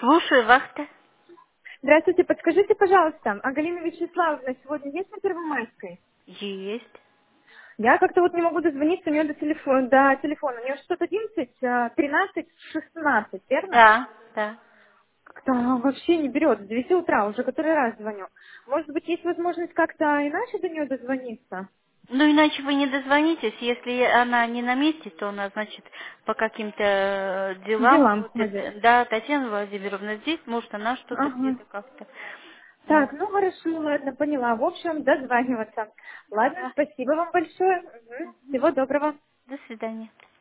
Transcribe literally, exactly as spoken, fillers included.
Слушаю вас-то. Здравствуйте, подскажите, пожалуйста, а Галина Вячеславовна сегодня есть на Первомайской? Есть. Я как-то вот не могу дозвониться у нее до телефона, до телефона. У нее что-то одиннадцать, а, тринадцать, шестнадцать, верно? Да, да. Как-то вообще не берет. С девяти утра уже который раз звоню. Может быть, есть возможность как-то иначе до нее дозвониться? Ну, иначе вы не дозвонитесь. Если она не на месте, то она, значит, по каким-то э, делам Делам ходит. ходит. Да, Татьяна Владимировна здесь, может, она что-то Ага. где-то как-то. Так, М, ну хорошо, ладно, поняла. В общем, дозваниваться. Ладно, Да. спасибо вам большое. Мгм. Всего доброго. До свидания.